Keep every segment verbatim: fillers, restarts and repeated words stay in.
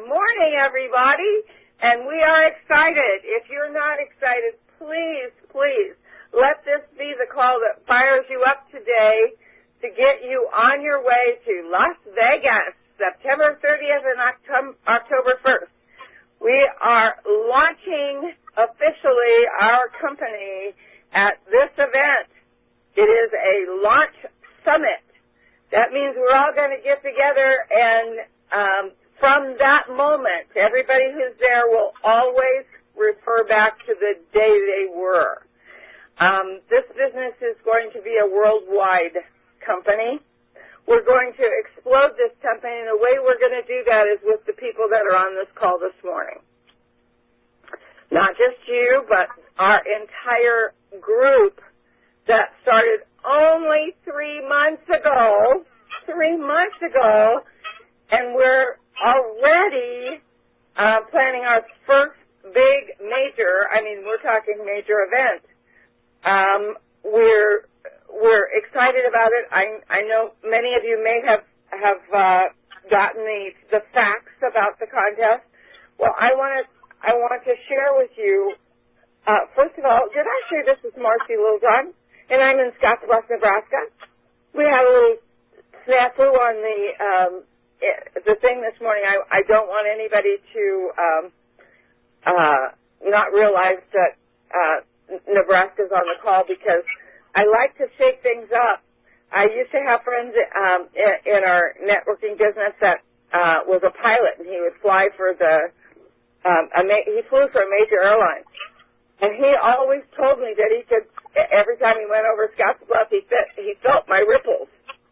morning, everybody, and we are excited. If you're not excited, please, please, let this be the call that fires you up today to get you on your way to Las Vegas, September thirtieth and October first. We are launching officially our company at this event. It is a launch summit. That means we're all going to get together, and um, from that moment, everybody who's there will always refer back to the day they were. Um, this business is going to be a worldwide company. We're going to explode this company, and the way we're going to do that is with the people that are on this call this morning. Not just you, but our entire group that started only three months ago, three months ago, and we're already uh, planning our first big major, I mean, we're talking major event. Um, we're we're excited about it. I I know many of you may have have uh, gotten the the facts about the contest. Well, I want to I want to share with you. Uh, first of all, did I share this with Marcy Littlejohn? And I'm in Scottsbluff, Nebraska. We had a little snafu on the um, the thing this morning. I, I don't want anybody to um, uh, not realize that uh, Nebraska's on the call, because I like to shake things up. I used to have friends um, in, in our networking business that uh, was a pilot, and he would fly for the um, a ma- he flew for a major airline. And he always told me that he could, every time he went over Scottsbluff, he, fit, he felt my ripples.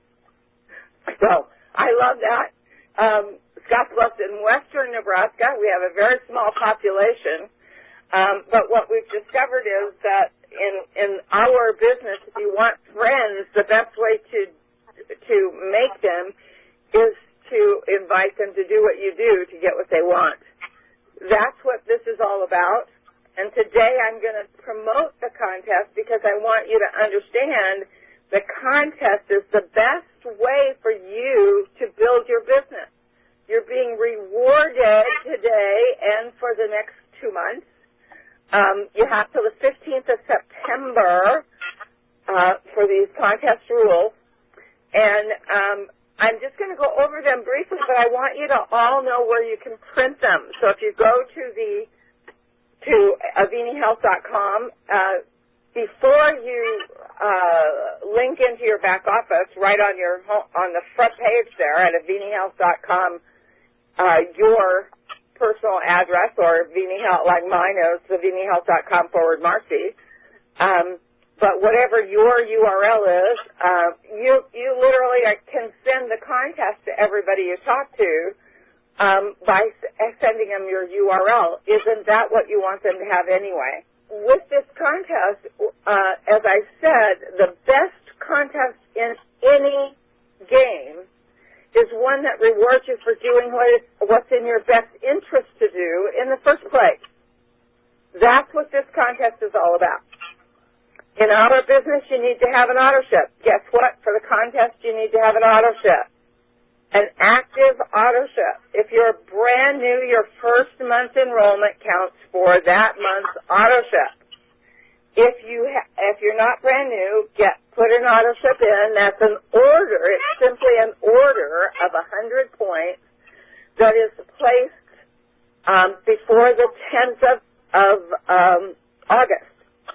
So I love that. Um, Scottsbluff's in western Nebraska. We have a very small population. Um, but what we've discovered is that in, in our business, if you want friends, the best way to to make them is to invite them to do what you do to get what they want. That's what this is all about. And today I'm going to promote the contest because I want you to understand the contest is the best way for you to build your business. You're being rewarded today and for the next two months. Um, you have till the fifteenth of September uh, for these contest rules. And um, I'm just going to go over them briefly, but I want you to all know where you can print them. So if you go to the to avini health dot com. Uh, before you uh, link into your back office, right on your home, on the front page there at avini health dot com, uh, your personal address, or Avini Health, like mine is avini health dot com forward Marcy. Um, but whatever your U R L is, uh, you you literally can send the contest to everybody you talk to. Um, by sending them your U R L. Isn't that what you want them to have anyway? With this contest, uh, as I said, the best contest in any game is one that rewards you for doing what is, what's in your best interest to do in the first place. That's what this contest is all about. In our business, you need to have an auto ship. Guess what? For the contest, you need to have an auto ship. An active auto ship. If you're brand new, your first month enrollment counts for that month's auto ship. If you ha- if you're not brand new, get put an auto ship in. That's an order. It's simply an order of a hundred points that is placed um, before the tenth of of um, August.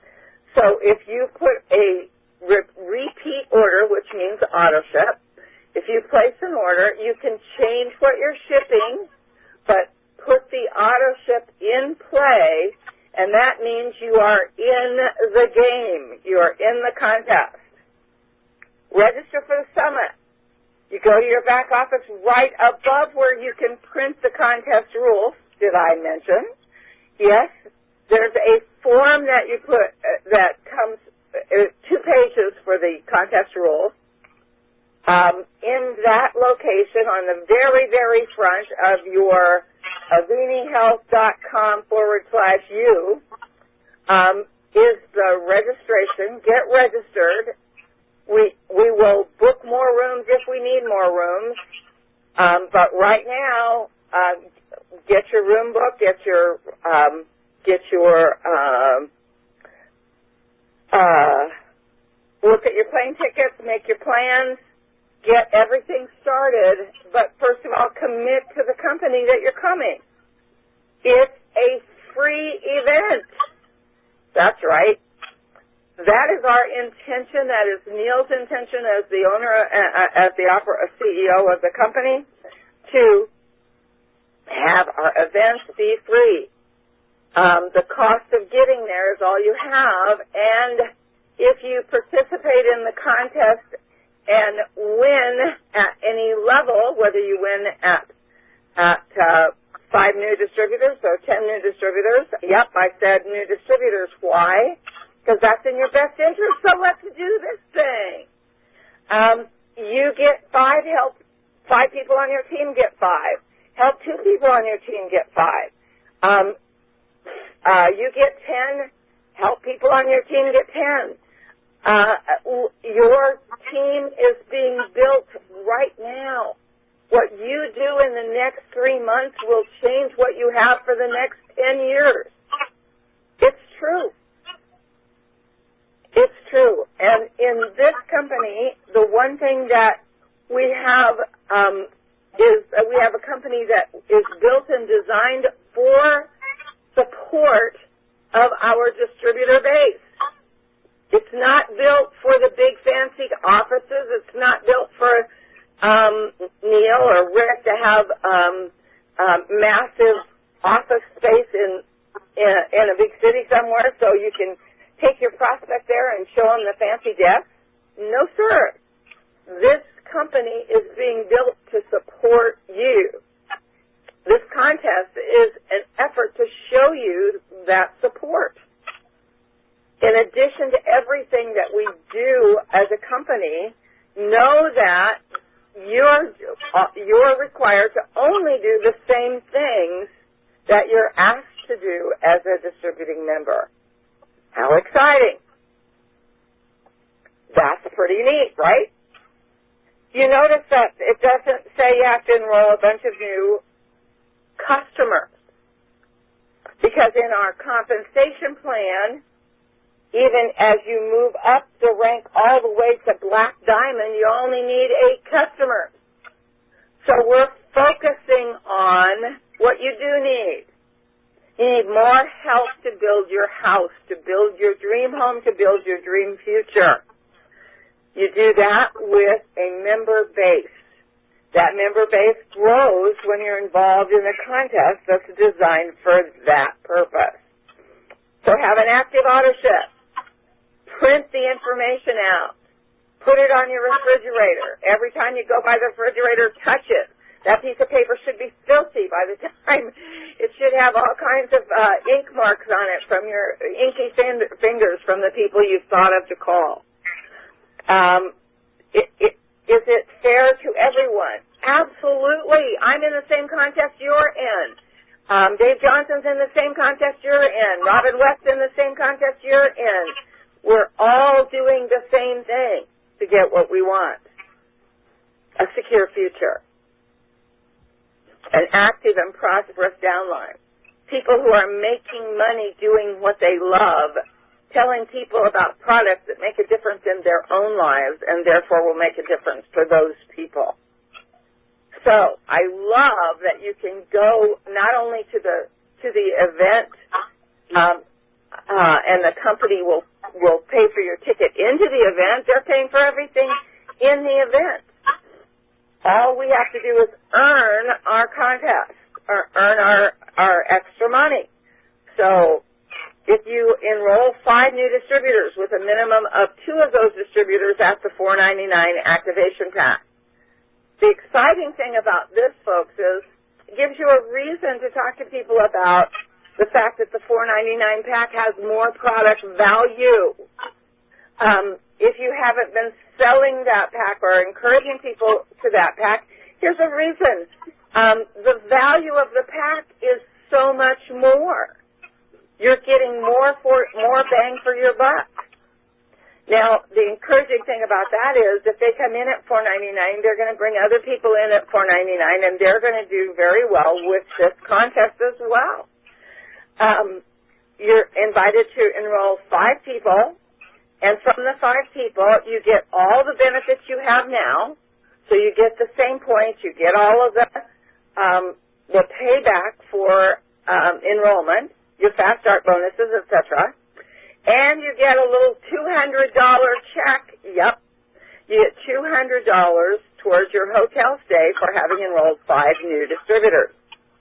So if you put a re- repeat order, which means auto ship. If you place an order, you can change what you're shipping, but put the auto ship in play, and that means you are in the game. You are in the contest. Register for the summit. You go to your back office right above where you can print the contest rules. Did I mention? Yes, there's a form that you put uh, that comes uh, two pages for the contest rules. Um, in that location, on the very, very front of your avini health dot com forward slash you, um, is the registration. Get registered. We we will book more rooms if we need more rooms. Um, but right now, uh, get your room book, get your um, get your um, uh, look at your plane tickets, make your plans, get everything started. But first of all, commit to the company that you're coming. It's a free event. That's right. That is our intention. That is Neil's intention as the owner, uh, as the opera, C E O of the company, to have our events be free. Um, the cost of getting there is all you have, and if you participate in the contest and win at any level, whether you win at at uh, five new distributors or ten new distributors, yep, I said new distributors. Why? Because that's in your best interest, so let's do this thing. Um, you get five, help five people on your team get five. Help two people on your team get five. Um, uh, you get ten, help people on your team get ten. Uh, your team is being built right now. What you do in the next three months will change what you have for the next ten years. It's true. It's true. And in this company, the one thing that we have um, is that we have a company that is built and designed for support of our distributor base. It's not built for the big fancy offices. It's not built for um, Neil or Rick to have um, um, massive office space in, in in a big city somewhere so you can take your prospect there and show them the fancy desk. No, sir. This company is being built to support you. This contest is an effort to show you that support. In addition to everything that we do as a company, know that you're, uh, you're required to only do the same things that you're asked to do as a distributing member. How exciting. That's pretty neat, right? You notice that it doesn't say you have to enroll a bunch of new customers. Because in our compensation plan, even as you move up the rank all the way to Black Diamond, you only need eight customers. So we're focusing on what you do need. You need more help to build your house, to build your dream home, to build your dream future. You do that with a member base. That member base grows when you're involved in a contest that's designed for that purpose. So have an active auto ship. Print the information out. Put it on your refrigerator. Every time you go by the refrigerator, touch it. That piece of paper should be filthy by the time. It should have all kinds of uh, ink marks on it from your inky fin- fingers from the people you've thought of to call. Um, it, it, is it fair to everyone? Absolutely. I'm in the same contest you're in. Um, Dave Johnson's in the same contest you're in. Robin West in the same contest you're in. We're all doing the same thing to get what we want. A secure future. An active and prosperous downline. People who are making money doing what they love, telling people about products that make a difference in their own lives and therefore will make a difference for those people. So I love that you can go not only to the to the event, um, uh, and the company will will pay for your ticket into the event. They're paying for everything in the event. All we have to do is earn our contest, or earn our, our extra money. So if you enroll five new distributors with a minimum of two of those distributors at the four ninety-nine activation pack. The exciting thing about this, folks, is it gives you a reason to talk to people about the fact that the four ninety-nine pack has more product value. Um, if you haven't been selling that pack or encouraging people to that pack, here's a reason. Um, the value of the pack is so much more. You're getting more for more bang for your buck. Now, the encouraging thing about that is if they come in at four ninety-nine, they're going to bring other people in at four ninety-nine, and they're going to do very well with this contest as well. Um, you're invited to enroll five people, and from the five people, you get all the benefits you have now. So you get the same points, you get all of the um, the payback for um, enrollment, your fast start bonuses, et cetera. And you get a little two hundred dollars check. Yep. You get two hundred dollars towards your hotel stay for having enrolled five new distributors.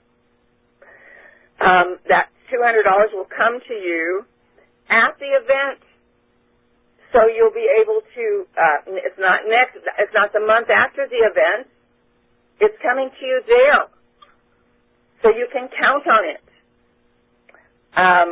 Um, that two hundred dollars will come to you at the event. So you'll be able to, uh, it's not next, it's not the month after the event. It's coming to you there. So you can count on it. Um,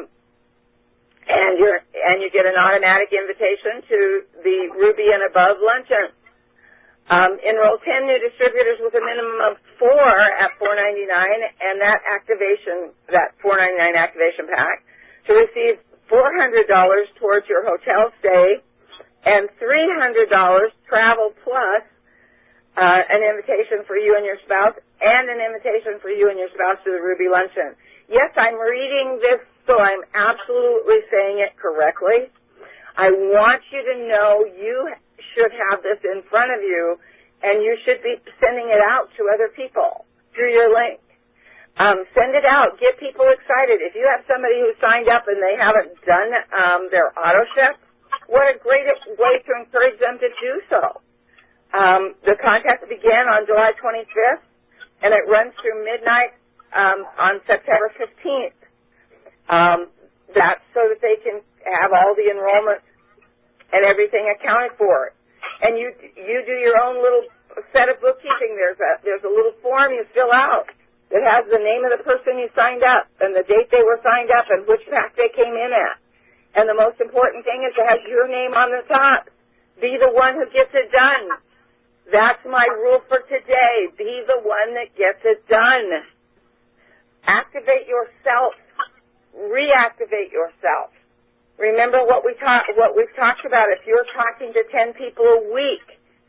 And you're and you get an automatic invitation to the Ruby and Above luncheon. Um, enroll ten new distributors with a minimum of four at four ninety-nine, and that activation, that four ninety-nine activation pack, to receive four hundred dollars towards your hotel stay, and three hundred dollars travel plus uh, an invitation for you and your spouse, and an invitation for you and your spouse to the Ruby luncheon. Yes, I'm reading this, so I'm absolutely saying it correctly. I want you to know you should have this in front of you, and you should be sending it out to other people through your link. Um, send it out. Get people excited. If you have somebody who signed up and they haven't done um, their auto ship, what a great way to encourage them to do so. Um, the contest began on July twenty-fifth, and it runs through midnight um, on September fifteenth. Um, that's so that they can have all the enrollment and everything accounted for. And you you do your own little set of bookkeeping. There's a there's a little form you fill out that has the name of the person you signed up and the date they were signed up and which pack they came in at. And the most important thing is to have your name on the top. Be the one who gets it done. That's my rule for today. Be the one that gets it done. Activate yourself. Reactivate yourself. Remember what we talk, what we've talked about. If you're talking to ten people a week,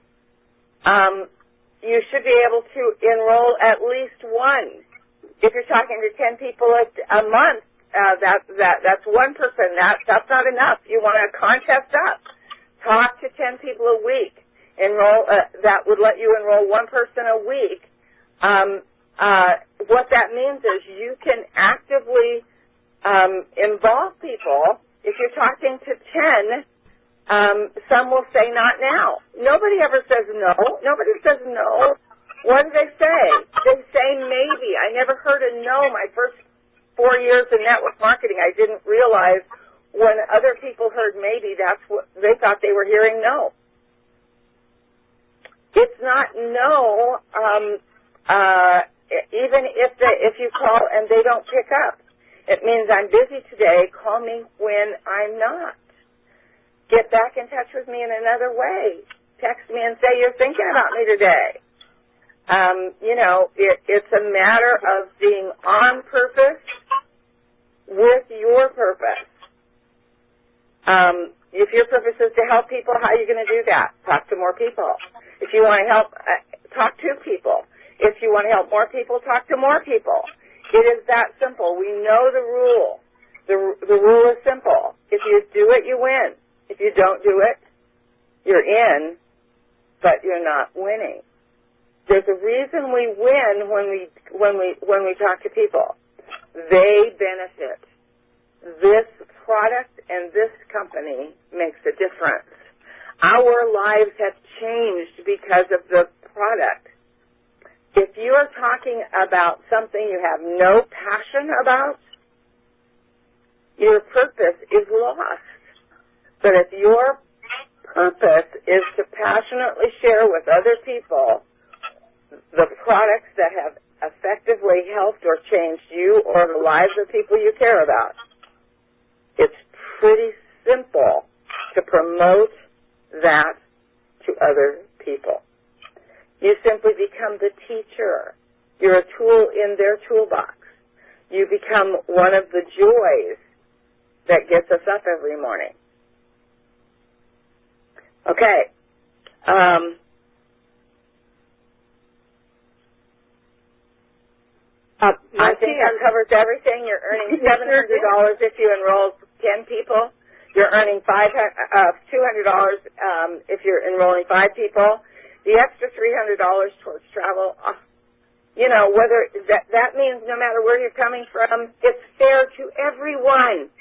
um, you should be able to enroll at least one. If you're talking to ten people a, a month, uh, that that that's one person. That that's not enough. You want to contest up. Talk to ten people a week. Enroll. Uh, that would let you enroll one person a week. Um, uh, what that means is you can actively Um, involve people. If you're talking to ten, um, some will say not now. Nobody ever says no. Nobody says no. What do they say? They say maybe. I never heard a no my first four years in network marketing. I didn't realize when other people heard maybe, that's what they thought they were hearing no. It's not no, um, uh, even if they, if you call and they don't pick up. It means I'm busy today. Call me when I'm not. Get back in touch with me in another way. Text me and say you're thinking about me today. Um, you know, it, it's a matter of being on purpose with your purpose. Um, if your purpose is to help people, how are you going to do that? Talk to more people. If you want to help, uh, talk to people. If you want to help more people, talk to more people. It is that simple. We know the rule. The, the rule is simple. If you do it, you win. If you don't do it, you're in, but you're not winning. There's a reason we win when we when we when we talk to people. They benefit. This product and this company makes a difference. Our lives have changed because of the product. If you are talking about something you have no passion about, your purpose is lost. But if your purpose is to passionately share with other people the products that have effectively helped or changed you or the lives of people you care about, it's pretty simple to promote that to other people. You simply become the teacher. You're a tool in their toolbox. You become one of the joys that gets us up every morning. Okay. Um, uh, I think that covers everything. You're earning seven hundred dollars if you enroll ten people. You're earning five, uh, two hundred dollars um, if you're enrolling five people. The extra three hundred dollars towards travel, uh, you know, whether that, that means no matter where you're coming from, it's fair to everyone.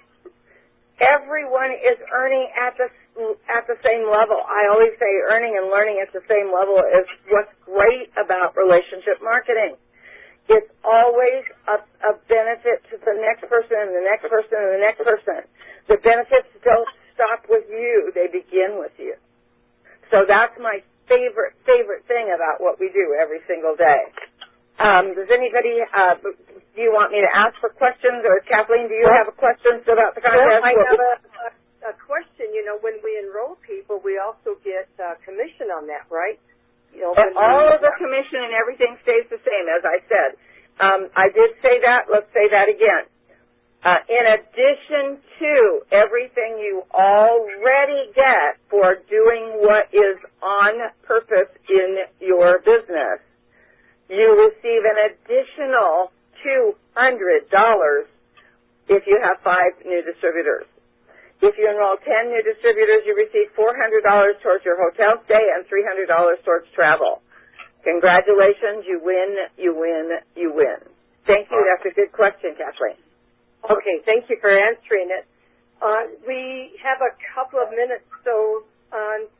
Everyone is earning at the at the same level. I always say earning and learning at the same level is what's great about relationship marketing. It's always a, a benefit to the next person and the next person and the next person. The benefits don't stop with you. They begin with you. So that's my favorite, favorite thing about what we do every single day. Um, does anybody, uh, do you want me to ask for questions? Or Kathleen, do you have questions about the contest? Well, I have a, a, a question. You know, when we enroll people, we also get uh, commission on that, right? You know, and all of the commission and everything stays the same, as I said. Um, I did say that. Let's say that again. Uh, in addition to everything you already get for doing what is on purpose in your business, you receive an additional two hundred dollars if you have five new distributors. If you enroll ten new distributors, you receive four hundred dollars towards your hotel stay and three hundred dollars towards travel. Congratulations, you win, you win, you win. Thank you. That's a good question, Kathleen. Okay, thank you for answering it. Uh, we have a couple of minutes, so, um,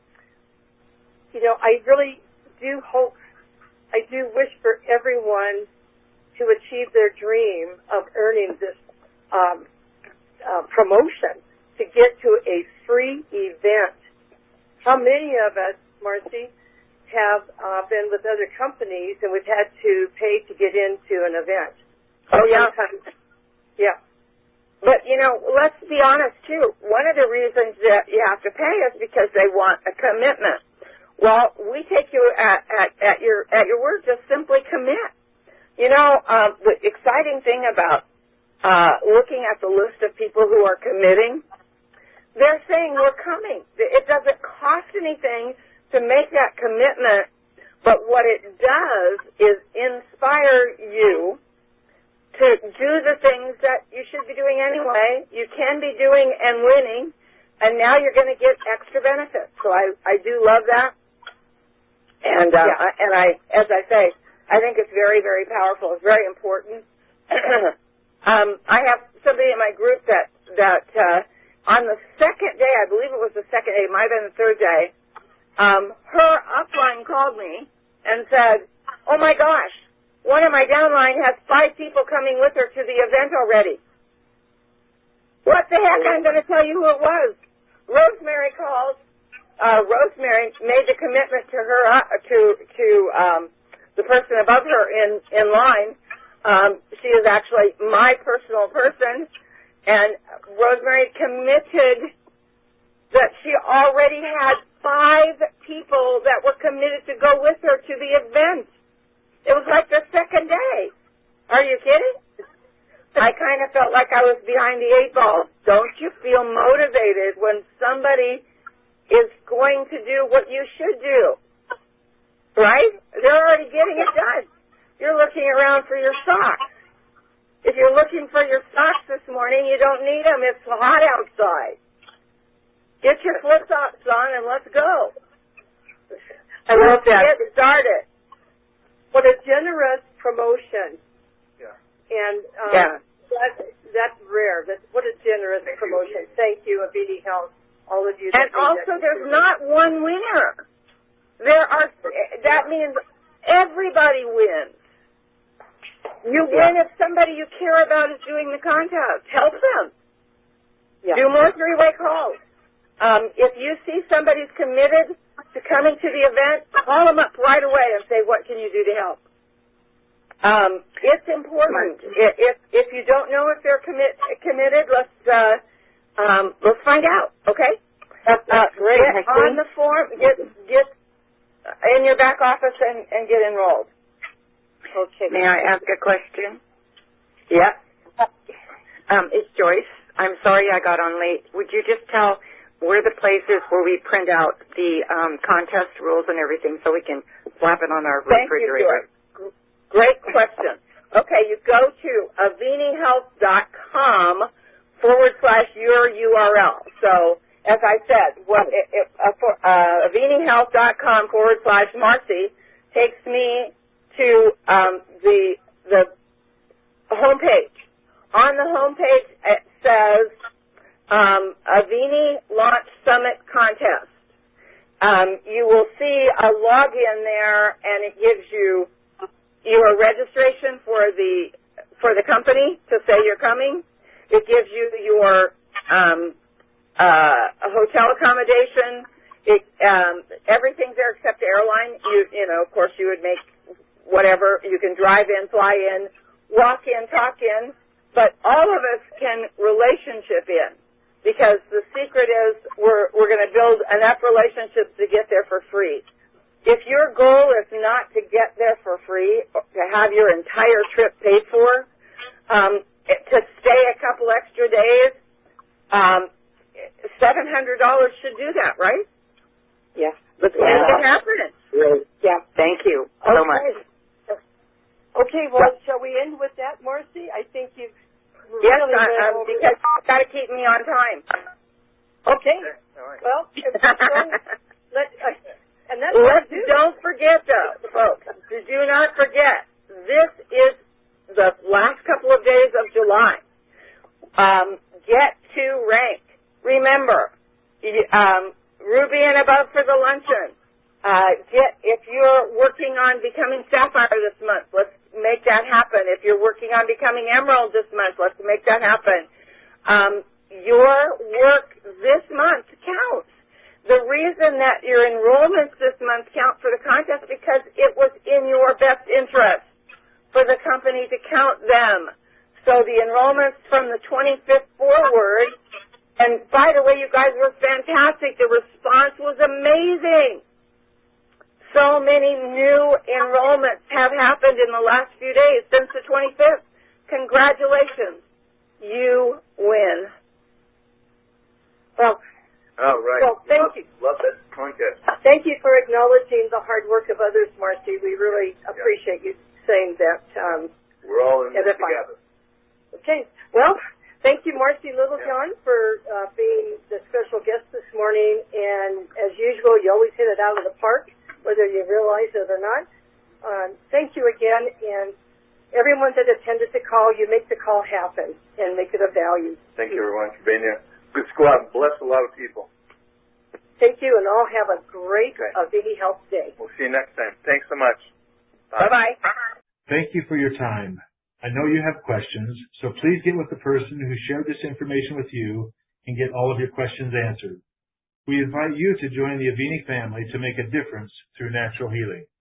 you know, I really do hope, I do wish for everyone to achieve their dream of earning this um, uh, promotion to get to a free event. How many of us, Marcy, have uh, been with other companies and we've had to pay to get into an event? Oh, yeah. Sometimes, yeah. But, you know, let's be honest, too. One of the reasons that you have to pay is because they want a commitment. Well, we take you at, at, at your at your word. Just simply commit. You know, um, the exciting thing about uh, looking at the list of people who are committing, they're saying we're coming. It doesn't cost anything to make that commitment, but what it does is inspire you to do the things that you should be doing anyway, you can be doing and winning, and now you're going to get extra benefits. So I, I do love that. And, uh, yeah. I, and I, as I say, I think it's very, very powerful. It's very important. um, I have somebody in my group that, that, uh, on the second day, I believe it was the second day, it might have been the third day, um, her upline called me and said, oh my gosh, one of my downline has five people coming with her to the event already. What the heck? I'm going to tell you who it was. Rosemary called. Uh, Rosemary made the commitment to her, uh, to to um, the person above her in in line. Um, she is actually my personal person, and Rosemary committed that she already had five people that were committed to go with her to the event. It was like the second day. Are you kidding? I kind of felt like I was behind the eight ball. Don't you feel motivated when somebody is going to do what you should do? Right? They're already getting it done. You're looking around for your socks. If you're looking for your socks this morning, you don't need them. It's hot outside. Get your flip-flops on and let's go. I love that. Get started. What a generous promotion. Yeah. And um, yeah. that, that's rare. That's, what a generous Thank promotion. You. Thank you, Avini Health, all of you. And also, there's not one winner. There are. That means everybody wins. You yeah. win if somebody you care about is doing the contest. Help them. Yeah. Do more three-way calls. Um, if you see somebody's committed to coming to the event, call them up right away and say, what can you do to help? Um, it's important. If, if if you don't know if they're commit, committed, let's uh, um, let's find out, okay? That's, that's uh, great. Get on the form, get get in your back office and, and get enrolled. Okay. May I ask a question? Yeah. Um, it's Joyce. I'm sorry I got on late. Would you just tell where are the places where we print out the um, contest rules and everything so we can slap it on our Thank refrigerator? You, Great question. Okay, you go to avinihealth.com forward slash your U R L. So, as I said, what it, it, uh, for, uh, avinihealth.com forward slash Marcy takes me to um, the the homepage. On the homepage, it says um, Avini Launch Summit Contest. Um, you will see a login there, and it gives you your registration for the for the company to say you're coming. It gives you your um, uh, hotel accommodation. It um, everything's there except the airline. You you know, of course, you would make whatever. You can drive in, fly in, walk in, talk in. But all of us can relationship in, because the secret is we're we're going to build enough relationships to get there for free. If your goal is not to get there for free, to have your entire trip paid for, um, to stay a couple extra days, um, seven hundred dollars should do that, right? Yeah. Let's make yeah. it happen. Yeah. Thank you so okay. much. Okay, well, shall we end with that, Marcy? I think you've Yes, really I, went um, over because you've got to keep me on time. Okay. All right. Well, if so, let, uh, and that's Let's, what we do. don't forget, though, folks, do not forget, this is the last couple of days of July. Um, get to rank. Remember, you, um, Ruby and above for the luncheon. Uh, get if you're working on becoming Sapphire this month, let's make that happen. If you're working on becoming Emerald this month, let's make that happen. Um, your work this month counts. The reason that your enrollments this month count for the contest because it was in your best interest for the company to count them. So the enrollments from the twenty-fifth forward, and by the way, you guys were fantastic. The response was amazing. So many new enrollments have happened in the last few days since the twenty-fifth. Congratulations. You win. Well, oh, right. Well, thank love, you. Love that contest. Thank you for acknowledging the hard work of others, Marcy. We really appreciate you saying that. Um, We're all in this edifying. together. Okay. Well, thank you, Marcy Littlejohn, yeah. for uh, being the special guest this morning. And as usual, you always hit it out of the park, whether you realize it or not. Um, thank you again, and everyone that attended the call, you make the call happen and make it a value. Thank you, everyone, for being here. Good squad. Bless a lot of people. Thank you, and all have a great Okay. Avini Health Day. We'll see you next time. Thanks so much. Bye. bye-bye. Thank you for your time. I know you have questions, so please get with the person who shared this information with you and get all of your questions answered. We invite you to join the Avini family to make a difference through natural healing.